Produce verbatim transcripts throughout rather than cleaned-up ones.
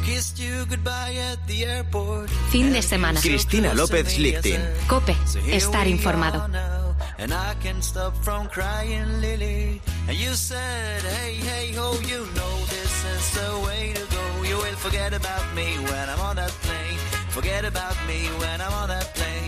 Fin de semana. Cristina López Lichting. COPE. Estar informado. And I can't stop from crying, Lily. And you said, hey, hey, ho, you know this is the way to go. You will forget about me when I'm on that plane. Forget about me when I'm on that plane.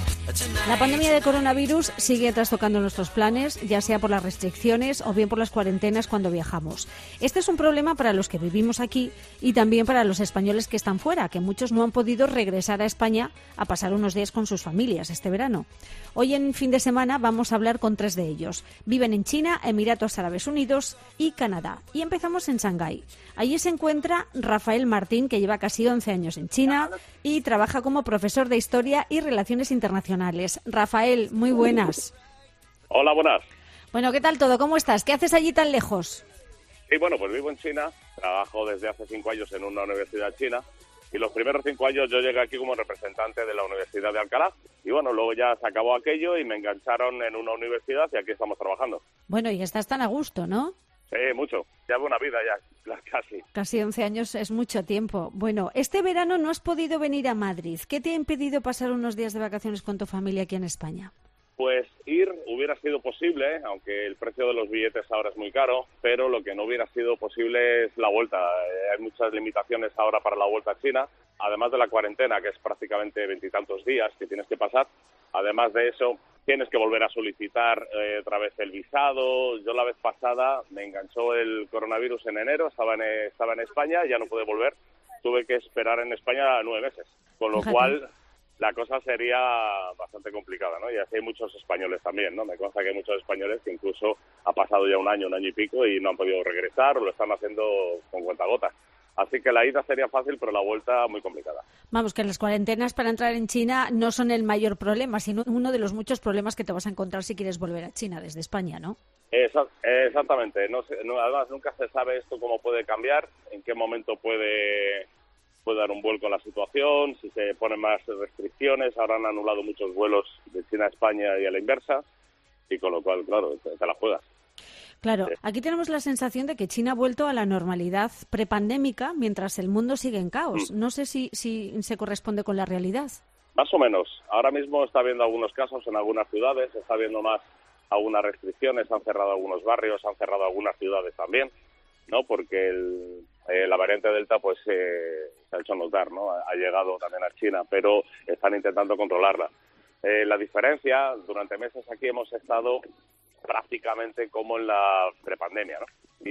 La pandemia de coronavirus sigue trastocando nuestros planes, ya sea por las restricciones o bien por las cuarentenas cuando viajamos. Este es un problema para los que vivimos aquí y también para los españoles que están fuera, que muchos no han podido regresar a España a pasar unos días con sus familias este verano. Hoy en Fin de Semana vamos a hablar con tres de ellos. Viven en China, Emiratos Árabes Unidos y Canadá. Y empezamos en Shanghái. Allí se encuentra Rafael Martín, que lleva casi once años en China y trabaja como profesor de Historia y Relaciones Internacionales. Rafael, muy buenas. Hola, buenas. Bueno, ¿qué tal todo? ¿Cómo estás? ¿Qué haces allí tan lejos? Sí, bueno, pues vivo en China, trabajo desde hace cinco años en una universidad china y los primeros cinco años yo llegué aquí como representante de la Universidad de Alcalá y bueno, luego ya se acabó aquello y me engancharon en una universidad y aquí estamos trabajando. Bueno, y estás tan a gusto, ¿no? Sí, mucho. Llevo una vida ya, casi. Casi once años es mucho tiempo. Bueno, este verano no has podido venir a Madrid. ¿Qué te ha impedido pasar unos días de vacaciones con tu familia aquí en España? Pues ir hubiera sido posible, aunque el precio de los billetes ahora es muy caro, pero lo que no hubiera sido posible es la vuelta. Eh, hay muchas limitaciones ahora para la vuelta a China, además de la cuarentena, que es prácticamente veintitantos días que tienes que pasar. Además de eso, tienes que volver a solicitar eh, otra vez el visado. Yo la vez pasada me enganchó el coronavirus en enero, estaba en, estaba en España, ya no pude volver. Tuve que esperar en España nueve meses, con lo Fíjate. cual la cosa sería bastante complicada, ¿no? Y así hay muchos españoles también, ¿no? Me consta que hay muchos españoles que incluso ha pasado ya un año, un año y pico y no han podido regresar o lo están haciendo con cuentagotas. Así que la ida sería fácil, pero la vuelta muy complicada. Vamos, que las cuarentenas para entrar en China no son el mayor problema, sino uno de los muchos problemas que te vas a encontrar si quieres volver a China desde España, ¿no? Esa, exactamente. No, no, además, nunca se sabe esto cómo puede cambiar, en qué momento puede... puede dar un vuelco en la situación, si se ponen más restricciones. Ahora han anulado muchos vuelos de China a España y a la inversa, y con lo cual, claro, te, te la juegas. Claro, Sí. aquí tenemos la sensación de que China ha vuelto a la normalidad prepandémica mientras el mundo sigue en caos. Mm. No sé si, si se corresponde con la realidad. Más o menos. Ahora mismo está habiendo algunos casos en algunas ciudades, está habiendo más algunas restricciones, han cerrado algunos barrios, han cerrado algunas ciudades también, ¿no? Porque el, eh, la variante Delta pues eh, se ha hecho notar, ¿no? Ha, ha llegado también a China, pero están intentando controlarla. Eh, la diferencia, durante meses aquí hemos estado prácticamente como en la prepandemia, ¿no?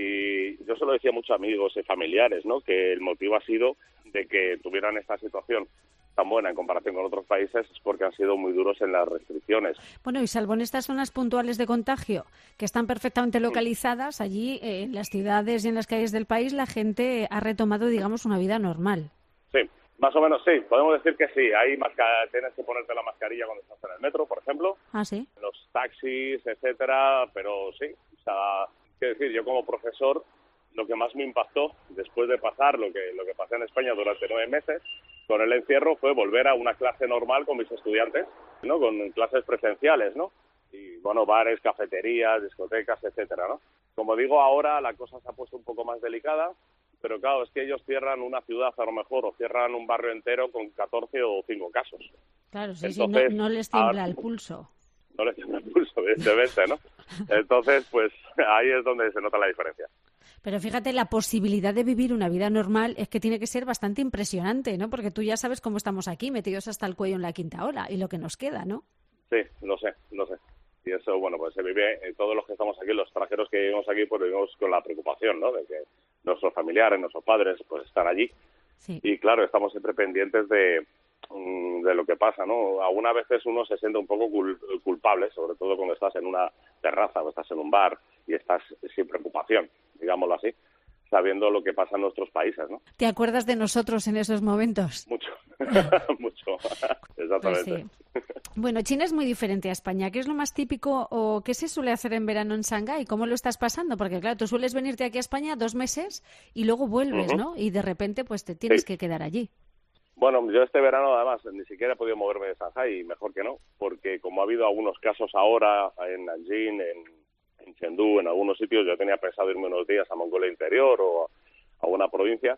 Y yo se lo decía a muchos amigos y familiares, ¿no? Que el motivo ha sido de que tuvieran esta situación tan buena en comparación con otros países es porque han sido muy duros en las restricciones. Bueno, y salvo en estas zonas puntuales de contagio, que están perfectamente localizadas, allí eh, en las ciudades y en las calles del país la gente ha retomado, digamos, una vida normal. Sí, más o menos sí, podemos decir que sí. Hay masca- tienes que ponerte la mascarilla cuando estás en el metro, por ejemplo, ¿Ah, sí? en los taxis, etcétera, pero sí, o sea, quiero decir, yo como profesor, lo que más me impactó después de pasar lo que lo que pasé en España durante nueve meses con el encierro fue volver a una clase normal con mis estudiantes, ¿no? Con clases presenciales, ¿no? Y, bueno, bares, cafeterías, discotecas, etcétera, ¿no? Como digo, ahora la cosa se ha puesto un poco más delicada, pero claro, es que ellos cierran una ciudad a lo mejor o cierran un barrio entero con catorce o cinco casos. Claro, sí, Entonces, sí, no, no les tiembla ahora- el pulso. No les tiembla el pulso, evidentemente, ¿no? Entonces, pues ahí es donde se nota la diferencia. Pero fíjate, la posibilidad de vivir una vida normal es que tiene que ser bastante impresionante, ¿no? Porque tú ya sabes cómo estamos aquí, metidos hasta el cuello en la quinta ola, y lo que nos queda, ¿no? Sí, lo sé, lo sé. Y eso, bueno, pues se vive, eh, todos los que estamos aquí, los extranjeros que vivimos aquí, pues vivimos con la preocupación, ¿no? De que nuestros familiares, nuestros padres, pues están allí. Sí. Y claro, estamos siempre pendientes de, mm, de lo que pasa, ¿no? Algunas veces uno se siente un poco cul- culpable, sobre todo cuando estás en una terraza o estás en un bar y estás sin preocupación, digámoslo así, sabiendo lo que pasa en nuestros países, ¿no? ¿Te acuerdas de nosotros en esos momentos? Mucho, mucho, exactamente. Pues sí. Bueno, China es muy diferente a España. ¿Qué es lo más típico o qué se suele hacer en verano en Shanghái? ¿Cómo lo estás pasando? Porque claro, tú sueles venirte aquí a España dos meses y luego vuelves, Ujú. ¿no? Y de repente pues te tienes Sí. que quedar allí. Bueno, yo este verano además ni siquiera he podido moverme de Shanghái, y mejor que no, porque como ha habido algunos casos ahora en Nanjing, en, en Chengdu, en algunos sitios, yo tenía pensado irme unos días a Mongolia Interior o a alguna provincia,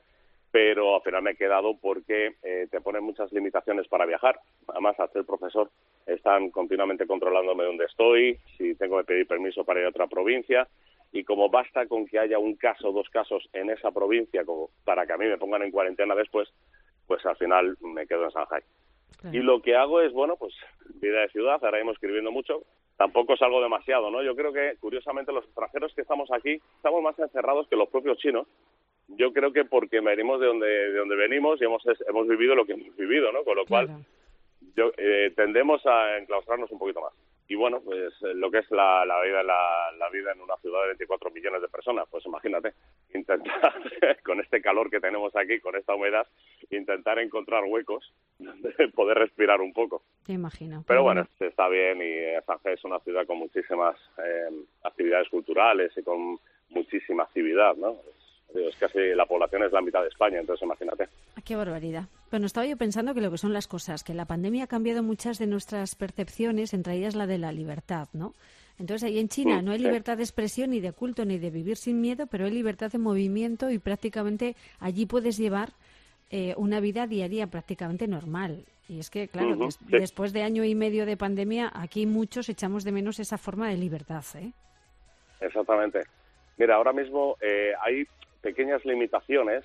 pero al final me he quedado porque eh, te ponen muchas limitaciones para viajar. Además, al ser profesor, están continuamente controlándome dónde estoy, si tengo que pedir permiso para ir a otra provincia, y como basta con que haya un caso o dos casos en esa provincia como para que a mí me pongan en cuarentena después, pues al final me quedo en Shanghái. Claro. Y lo que hago es, bueno, pues vida de ciudad, ahora mismo escribiendo mucho, tampoco salgo demasiado, ¿no? Yo creo que, curiosamente, los extranjeros que estamos aquí estamos más encerrados que los propios chinos. Yo creo que porque venimos de donde de donde venimos y hemos hemos vivido lo que hemos vivido, ¿no? Con lo cual, claro. yo eh, tendemos a enclaustrarnos un poquito más. Y bueno, pues lo que es la, la vida la, la vida en una ciudad de veinticuatro millones de personas, pues imagínate, intentar, con este calor que tenemos aquí, con esta humedad, intentar encontrar huecos donde poder respirar un poco. Te imagino. Pero bueno, está bien, y Shanghái es una ciudad con muchísimas eh, actividades culturales y con muchísima actividad, ¿no? Es casi, la población es la mitad de España, entonces imagínate. Qué barbaridad. Bueno, estaba yo pensando que lo que son las cosas, que la pandemia ha cambiado muchas de nuestras percepciones, entre ellas la de la libertad, ¿no? Entonces, ahí en China no hay libertad de expresión, ni de culto, ni de vivir sin miedo, pero hay libertad de movimiento y prácticamente allí puedes llevar eh, una vida diaria prácticamente normal. Y es que, claro, uh-huh, des- sí. después de año y medio de pandemia, aquí muchos echamos de menos esa forma de libertad, ¿eh? Exactamente. Mira, ahora mismo eh, hay pequeñas limitaciones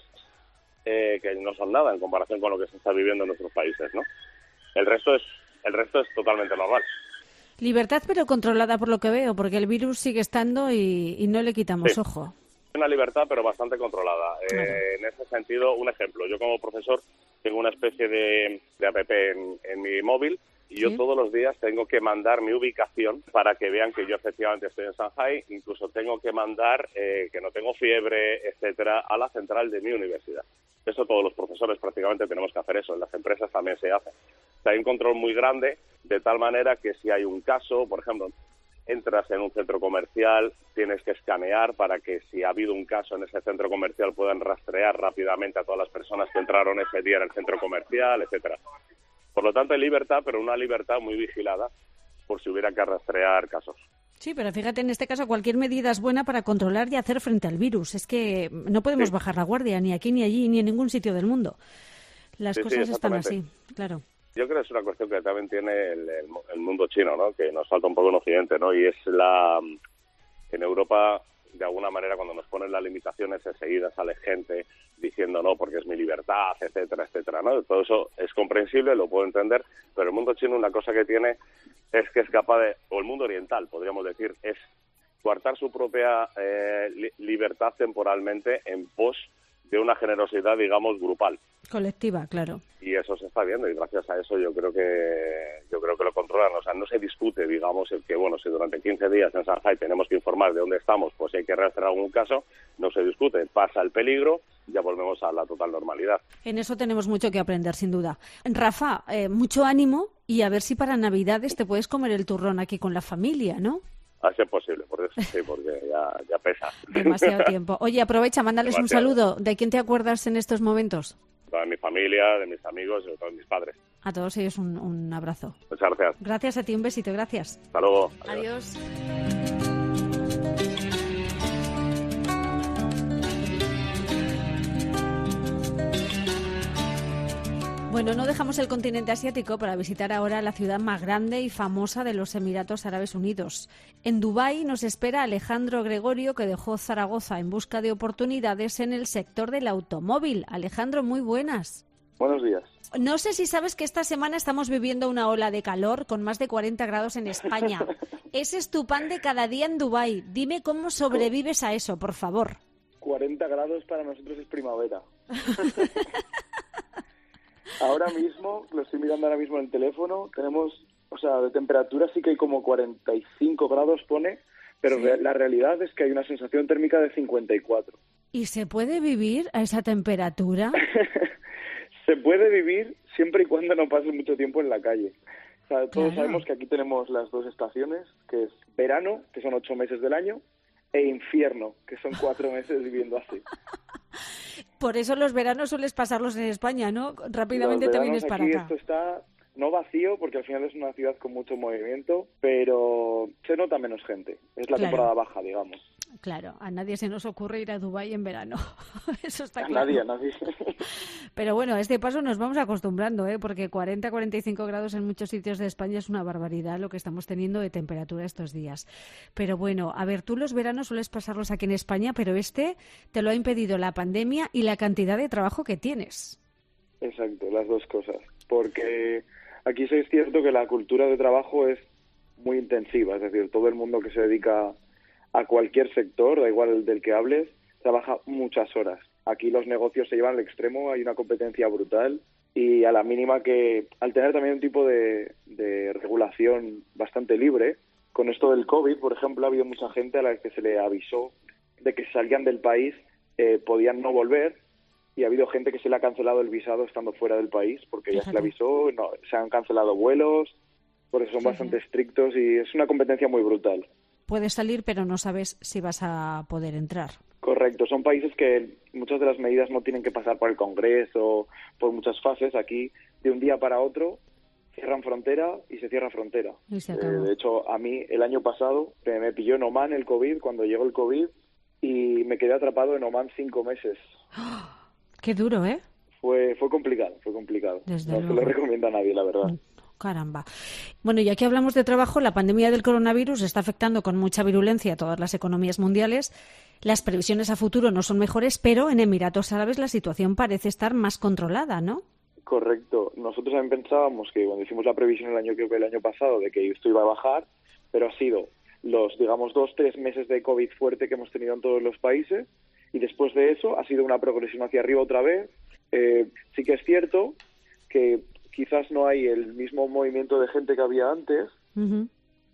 eh, que no son nada en comparación con lo que se está viviendo en nuestros países, ¿no? El resto es el resto es totalmente normal. Libertad, pero controlada por lo que veo, porque el virus sigue estando y, y no le quitamos sí. ojo. Una libertad, pero bastante controlada. Claro. Eh, en ese sentido, un ejemplo. Yo como profesor tengo una especie de, de app en, en mi móvil y yo ¿Sí? todos los días tengo que mandar mi ubicación para que vean que yo efectivamente estoy en Shanghái. Incluso tengo que mandar eh, que no tengo fiebre, etcétera, a la central de mi universidad. Eso todos los profesores prácticamente tenemos que hacer eso. En las empresas también se hace. O sea, hay un control muy grande, de tal manera que si hay un caso, por ejemplo, entras en un centro comercial, tienes que escanear para que si ha habido un caso en ese centro comercial puedan rastrear rápidamente a todas las personas que entraron ese día en el centro comercial, etcétera. Por lo tanto, hay libertad, pero una libertad muy vigilada por si hubiera que rastrear casos. Sí, pero fíjate, en este caso cualquier medida es buena para controlar y hacer frente al virus. Es que no podemos sí. bajar la guardia ni aquí, ni allí, ni en ningún sitio del mundo. Las sí, cosas sí, están así, claro. Yo creo que es una cuestión que también tiene el, el, el mundo chino, ¿no? Que nos falta un poco en Occidente, ¿no? Y es la... En Europa, de alguna manera, cuando nos ponen las limitaciones, enseguida sale gente diciendo no, porque es mi libertad, etcétera, etcétera, ¿no? Todo eso es comprensible, lo puedo entender, pero el mundo chino una cosa que tiene es que es capaz de... O el mundo oriental, podríamos decir, es coartar su propia eh, li- libertad temporalmente en pos de una generosidad, digamos, grupal. Colectiva, claro. Y eso se está viendo, y gracias a eso yo creo que yo creo que lo controlan. O sea, no se discute, digamos, el que, bueno, si durante quince días en Shanghái tenemos que informar de dónde estamos, pues si hay que rastrear algún caso, no se discute. Pasa el peligro, ya volvemos a la total normalidad. En eso tenemos mucho que aprender, sin duda. Rafa, eh, mucho ánimo y a ver si para Navidades te puedes comer el turrón aquí con la familia, ¿no? A ser posible, por eso sí, porque ya, ya pesa. Demasiado tiempo. Oye, aprovecha, mándales Demasiado. un saludo. ¿De quién te acuerdas en estos momentos? De mi familia, de mis amigos y de todos mis padres. A todos ellos un, un abrazo. Muchas gracias. Gracias a ti, un besito, gracias. Hasta luego. Adiós. Adiós. Bueno, no dejamos el continente asiático para visitar ahora la ciudad más grande y famosa de los Emiratos Árabes Unidos. En Dubái nos espera Alejandro Gregorio, que dejó Zaragoza en busca de oportunidades en el sector del automóvil. Alejandro, muy buenas. Buenos días. No sé si sabes que esta semana estamos viviendo una ola de calor con más de cuarenta grados en España. Ese es tu pan de cada día en Dubái. Dime cómo sobrevives a eso, por favor. cuarenta grados para nosotros es primavera. Ahora mismo, lo estoy mirando ahora mismo en el teléfono, tenemos, o sea, de temperatura sí que hay como cuarenta y cinco grados pone, pero ¿sí? re- la realidad es que hay una sensación térmica de cincuenta y cuatro. ¿Y se puede vivir a esa temperatura? Se puede vivir siempre y cuando no pases mucho tiempo en la calle. O sea, todos claro. sabemos que aquí tenemos las dos estaciones, que es verano, que son ocho meses del año, e infierno, que son cuatro meses viviendo así. Por eso los veranos sueles pasarlos en España, ¿no? Rápidamente te vienes para aquí acá. Esto está no vacío, porque al final es una ciudad con mucho movimiento, pero se nota menos gente. Es la Claro. temporada baja, digamos. Claro, a nadie se nos ocurre ir a Dubái en verano. Eso está A claro. nadie, a nadie. Pero bueno, a este paso nos vamos acostumbrando, ¿eh? Porque cuarenta a cuarenta y cinco grados en muchos sitios de España es una barbaridad lo que estamos teniendo de temperatura estos días. Pero bueno, a ver, tú los veranos sueles pasarlos aquí en España, pero este te lo ha impedido la pandemia y la cantidad de trabajo que tienes. Exacto, las dos cosas. Porque aquí sí es cierto que la cultura de trabajo es muy intensiva, es decir, todo el mundo que se dedica a cualquier sector, da igual el del que hables, trabaja muchas horas. Aquí los negocios se llevan al extremo, hay una competencia brutal y a la mínima que, al tener también un tipo de, de regulación bastante libre, con esto del COVID, por ejemplo, ha habido mucha gente a la que se le avisó de que si salían del país eh, podían no volver, y ha habido gente que se le ha cancelado el visado estando fuera del país porque ya se le avisó, no, se han cancelado vuelos, porque son Sí, bastante sí. estrictos y es una competencia muy brutal. Puedes salir, pero no sabes si vas a poder entrar. Correcto, son países que muchas de las medidas no tienen que pasar por el Congreso, por muchas fases. Aquí, de un día para otro, cierran frontera y se cierra frontera. Y se Eh, acabó. de hecho, a mí el año pasado me, me pilló en Oman el COVID, cuando llegó el COVID, y me quedé atrapado en Oman cinco meses. Qué duro, ¿eh? Fue fue complicado, fue complicado. Desde no se luego. lo recomiendo a nadie, la verdad. Caramba. Bueno, y aquí hablamos de trabajo. La pandemia del coronavirus está afectando con mucha virulencia a todas las economías mundiales. Las previsiones a futuro no son mejores, pero en Emiratos Árabes la situación parece estar más controlada, ¿no? Correcto. Nosotros también pensábamos que cuando hicimos la previsión el año, creo que el año pasado, de que esto iba a bajar, pero ha sido los, digamos, dos, tres meses de COVID fuerte que hemos tenido en todos los países, y después de eso ha sido una progresión hacia arriba otra vez. Eh, sí que es cierto que quizás no hay el mismo movimiento de gente que había antes, Uh-huh.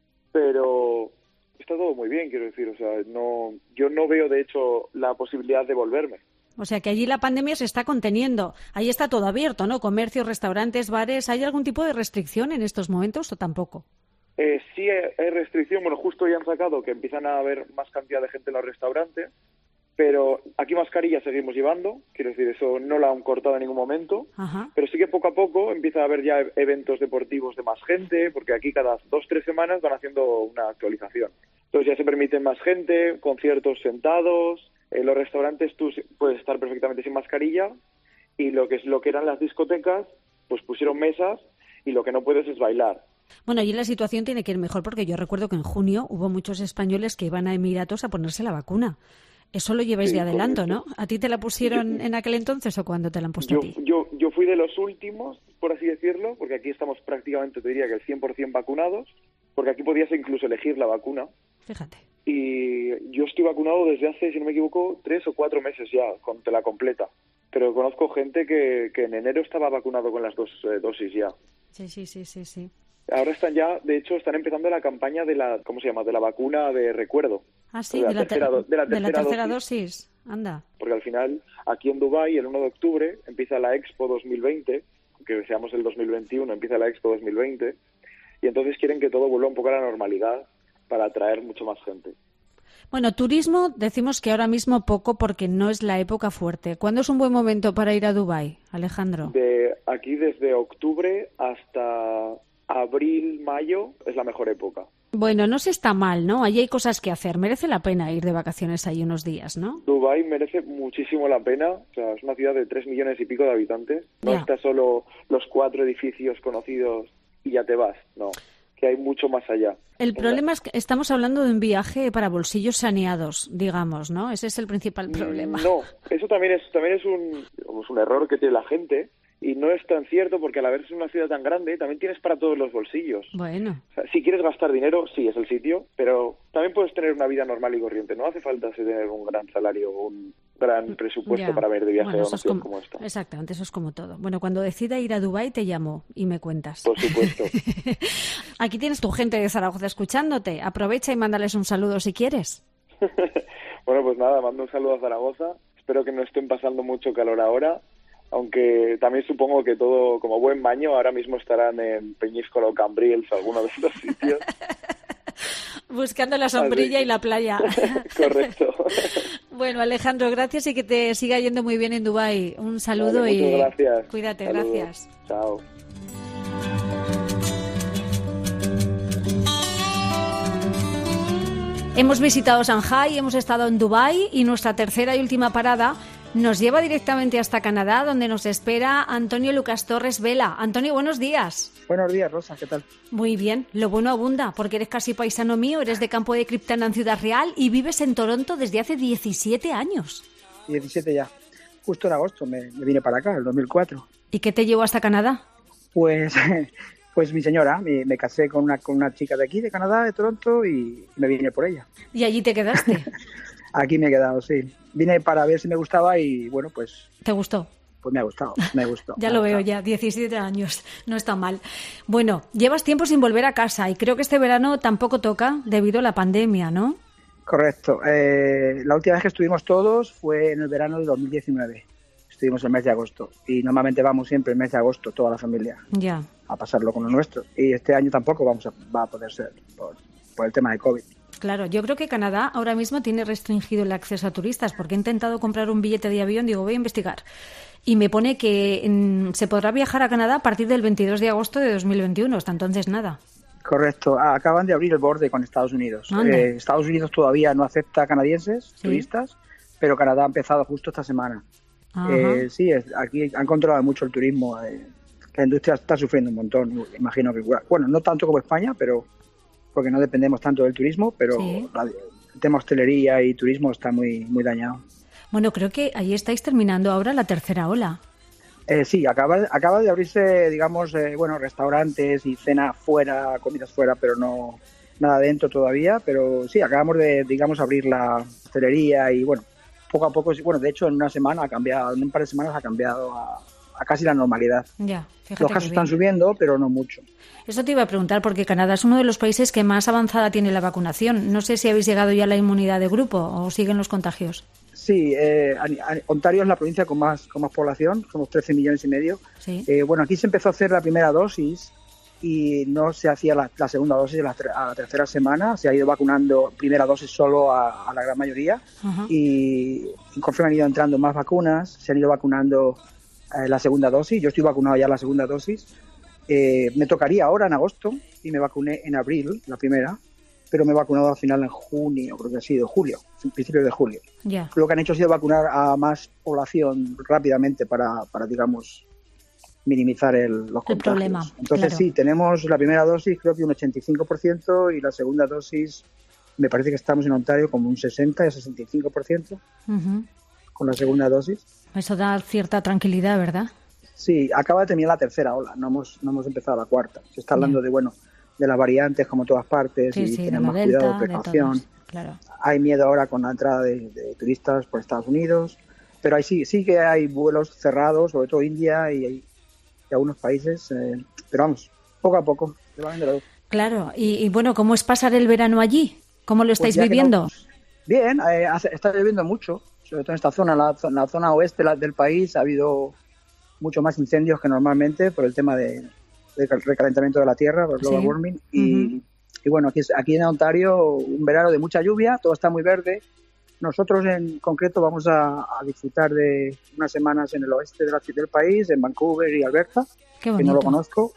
pero está todo muy bien, quiero decir. O sea, no, yo no veo, de hecho, la posibilidad de volverme. O sea que allí la pandemia se está conteniendo. Ahí está todo abierto, ¿no? Comercios, restaurantes, bares. ¿Hay algún tipo de restricción en estos momentos o tampoco? Eh, sí hay hay restricción, bueno, justo ya han sacado que empiezan a haber más cantidad de gente en los restaurantes, pero aquí mascarillas seguimos llevando, quiero decir, eso no la han cortado en ningún momento, Ajá. pero sí que poco a poco empieza a haber ya eventos deportivos de más gente, porque aquí cada dos, tres semanas van haciendo una actualización. Entonces ya se permiten más gente, conciertos sentados, en los restaurantes tú puedes estar perfectamente sin mascarilla, y lo que es lo que eran las discotecas, pues pusieron mesas, y lo que no puedes es bailar. Bueno, allí la situación tiene que ir mejor porque yo recuerdo que en junio hubo muchos españoles que iban a Emiratos a ponerse la vacuna. Eso lo lleváis Sí, de adelanto, correcto. ¿no? ¿A ti te la pusieron en aquel entonces o cuándo te la han puesto Yo, a ti? yo, yo fui de los últimos, por así decirlo, porque aquí estamos prácticamente, te diría que el cien por ciento vacunados, porque aquí podías incluso elegir la vacuna. Fíjate. Y yo estoy vacunado desde hace, si no me equivoco, tres o cuatro meses ya, con la completa. Pero conozco gente que, que en enero estaba vacunado con las dos eh, dosis ya. Sí, sí, sí, sí, sí. Ahora están ya, de hecho, están empezando la campaña de la, ¿cómo se llama?, de la vacuna de recuerdo. Ah, sí, de la de la, tercera ter- do- de la de la tercera tercera dosis. dosis. Anda. Porque al final, aquí en Dubái, el uno de octubre, empieza la Expo dos mil veinte, que deseamos el dos mil veintiuno, empieza la Expo dos mil veinte, y entonces quieren que todo vuelva un poco a la normalidad para atraer mucho más gente. Bueno, turismo decimos que ahora mismo poco porque no es la época fuerte. ¿Cuándo es un buen momento para ir a Dubái, Alejandro? De aquí desde octubre hasta abril, mayo es la mejor época. Bueno, no se está mal, ¿no? Allí hay cosas que hacer. Merece la pena ir de vacaciones ahí unos días, ¿no? Dubái merece muchísimo la pena. O sea, es una ciudad de tres millones y pico de habitantes. No Ya. está solo los cuatro edificios conocidos y ya te vas. No, que hay mucho más allá. El problema es que estamos hablando de un viaje para bolsillos saneados, digamos, ¿no? Ese es el principal problema. No, eso también es también es un, es un error que tiene la gente. Y no es tan cierto porque al haber una ciudad tan grande también tienes para todos los bolsillos. Bueno, O sea, si quieres gastar dinero, sí, es el sitio, pero también puedes tener una vida normal y corriente. No hace falta tener un gran salario o un gran presupuesto ya. para ver de viaje Bueno, a eso una es ciudad como, como esta. exactamente, eso es como todo. Bueno, cuando decida ir a Dubái te llamo y me cuentas. Por supuesto. Aquí tienes tu gente de Zaragoza escuchándote. Aprovecha y mándales un saludo si quieres. Bueno, pues nada, mando un saludo a Zaragoza. Espero que no estén pasando mucho calor ahora, aunque también supongo que todo, como buen baño, ahora mismo estarán en Peñíscola o Cambrils, alguno de estos sitios. Buscando la sombrilla Así. y la playa. Correcto. Bueno, Alejandro, gracias y que te siga yendo muy bien en Dubái. Un saludo Vale, y muchas gracias. cuídate, Saludos. gracias. Chao. Hemos visitado Shanghái, hemos estado en Dubái y nuestra tercera y última parada nos lleva directamente hasta Canadá, donde nos espera Antonio Lucas Torres Vela. Antonio, buenos días. Buenos días, Rosa, ¿qué tal? Muy bien, lo bueno abunda, porque eres casi paisano mío, eres de Campo de Criptana en Ciudad Real y vives en Toronto desde hace diecisiete años. diecisiete ya. Justo en agosto me, me vine para acá, el dos mil cuatro. ¿Y qué te llevó hasta Canadá? Pues, pues mi señora, me, me casé con una, con una chica de aquí, de Canadá, de Toronto, y me vine por ella. ¿Y allí te quedaste? Aquí me he quedado, sí. Vine para ver si me gustaba y, bueno, pues... ¿Te gustó? Pues me ha gustado, me gustó. Ya lo veo, ya, diecisiete años, no está mal. Bueno, llevas tiempo sin volver a casa y creo que este verano tampoco toca debido a la pandemia, ¿no? Correcto. Eh, la última vez que estuvimos todos fue en el verano de dos mil diecinueve. Estuvimos el mes de agosto y normalmente vamos siempre el mes de agosto, toda la familia, ya, a pasarlo con los nuestros. Y este año tampoco vamos a, va a poder ser por, por el tema de COVID. Claro, yo creo que Canadá ahora mismo tiene restringido el acceso a turistas porque he intentado comprar un billete de avión, digo, voy a investigar. Y me pone que mm, se podrá viajar a Canadá a partir del veintidós de agosto de dos mil veintiuno, hasta entonces nada. Correcto, acaban de abrir el borde con Estados Unidos. Eh, Estados Unidos todavía no acepta canadienses, ¿sí?, turistas, pero Canadá ha empezado justo esta semana. Eh, sí, es, aquí han controlado mucho el turismo. Eh, la industria está sufriendo un montón, imagino que, bueno, no tanto como España, pero porque no dependemos tanto del turismo, pero sí, la, el tema hostelería y turismo está muy, muy dañado. Bueno, creo que ahí estáis terminando ahora la tercera ola. Eh, sí, acaba, acaba de abrirse, digamos, eh, bueno, restaurantes y cena fuera, comidas fuera, pero no nada dentro todavía. Pero sí, acabamos de, digamos, abrir la hostelería y, bueno, poco a poco, bueno, de hecho en una semana ha cambiado, en un par de semanas ha cambiado a, a casi la normalidad. Ya, fíjate. Los casos están subiendo, pero no mucho. Eso te iba a preguntar, porque Canadá es uno de los países que más avanzada tiene la vacunación. No sé si habéis llegado ya a la inmunidad de grupo o siguen los contagios. Sí, eh, Ontario es la provincia con más con más población, somos trece millones y medio. Sí. Eh, bueno, aquí se empezó a hacer la primera dosis y no se hacía la, la segunda dosis a la, a la tercera semana. Se ha ido vacunando primera dosis solo a, a la gran mayoría. Uh-huh. y, y conforme han ido entrando más vacunas, se han ido vacunando eh, la segunda dosis. Yo estoy vacunado ya la segunda dosis. Eh, me tocaría ahora en agosto y me vacuné en abril, la primera, pero me he vacunado al final en junio, creo que ha sido julio, principios de julio. Yeah. Lo que han hecho ha sido vacunar a más población rápidamente para, para digamos, minimizar el, los contagios. El problema. Entonces claro. Sí, tenemos la primera dosis creo que un ochenta y cinco por ciento y la segunda dosis me parece que estamos en Ontario como un sesenta y sesenta y cinco por ciento uh-huh. con la segunda dosis. Eso da cierta tranquilidad, ¿verdad? Sí, acaba de terminar la tercera ola, no hemos, no hemos empezado la cuarta. Se está hablando yeah. de, bueno, de las variantes como todas partes sí, y sí, tenemos más delta, cuidado, precaución. De claro. Hay miedo ahora con la entrada de, de turistas por Estados Unidos, pero ahí sí, sí que hay vuelos cerrados, sobre todo India y, y algunos países, eh, pero vamos, poco a poco. Se van de la... Claro, y, y bueno, ¿cómo es pasar el verano allí? ¿Cómo lo estáis pues viviendo? No, bien, eh, está lloviendo mucho, sobre todo en esta zona, la, la zona oeste la, del país ha habido mucho más incendios que normalmente por el tema de, de recalentamiento de la tierra, por el global sí. warming. Y, uh-huh. y bueno, aquí, aquí en Ontario un verano de mucha lluvia, todo está muy verde. Nosotros en concreto vamos a, a disfrutar de unas semanas en el oeste de la, del país, en Vancouver y Alberta, que no lo conozco.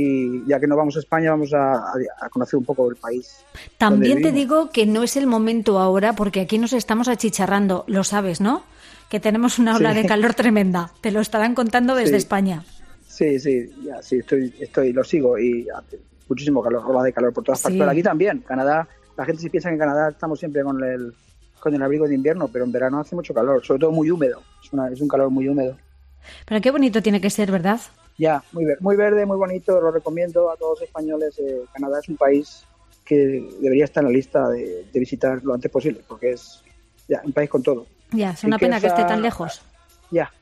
Y ya que no vamos a España, vamos a, a conocer un poco el país. También te digo que no es el momento ahora, porque aquí nos estamos achicharrando, lo sabes, ¿no? Que tenemos una ola sí. de calor tremenda. Te lo estarán contando desde sí. España. Sí, sí, ya, sí, estoy, estoy, lo sigo y hace muchísimo calor, ola de calor por todas sí. partes. Pero aquí también, Canadá, la gente se piensa que en Canadá estamos siempre con el, con el abrigo de invierno, pero en verano hace mucho calor, sobre todo muy húmedo. Es, una, es un calor muy húmedo. Pero qué bonito tiene que ser, ¿verdad? Ya, muy, ver, muy verde, muy bonito, lo recomiendo a todos los españoles. Eh, Canadá es un país que debería estar en la lista de, de visitar lo antes posible, porque es ya un país con todo. Ya, es una riqueza, pena que esté tan lejos. Ya.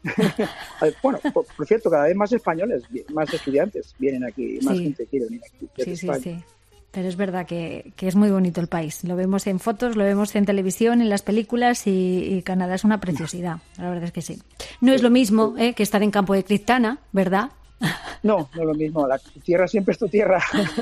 Bueno, por, por cierto, cada vez más españoles, más estudiantes vienen aquí, más sí. gente quiere venir aquí. Sí, sí, sí. Pero es verdad que, que es muy bonito el país. Lo vemos en fotos, lo vemos en televisión, en las películas y, y Canadá es una preciosidad. La verdad es que sí. No es lo mismo eh, que estar en Campo de Criptana, ¿verdad? No, no es lo mismo. La tierra siempre es tu tierra.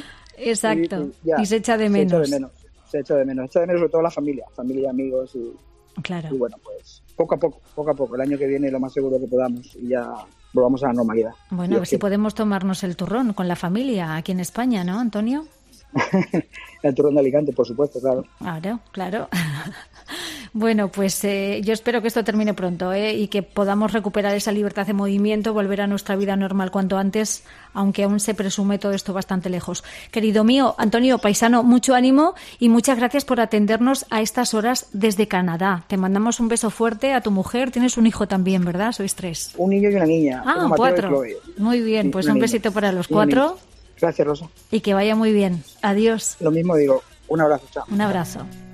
Exacto. Y, y, ya, y se echa de menos. Se echa de menos. Se echa de menos. Se echa de menos sobre todo la familia, familia y amigos y... Claro. Y bueno, pues poco a poco, poco a poco. El año que viene lo más seguro que podamos y ya volvamos a la normalidad. Bueno, a ver si podemos tomarnos el turrón con la familia aquí en España, ¿no, Antonio? el turrón de Alicante, por supuesto, claro. Claro, claro. Bueno, pues eh, yo espero que esto termine pronto ¿eh? y que podamos recuperar esa libertad de movimiento, volver a nuestra vida normal cuanto antes, aunque aún se presume todo esto bastante lejos. Querido mío, Antonio Paisano, mucho ánimo y muchas gracias por atendernos a estas horas desde Canadá. Te mandamos un beso fuerte a tu mujer. Tienes un hijo también, ¿verdad? Sois tres. Un niño y una niña. Ah, cuatro. Muy bien, pues un besito para los cuatro. Gracias, Rosa. Y que vaya muy bien. Adiós. Lo mismo digo. Un abrazo, chao. Un abrazo.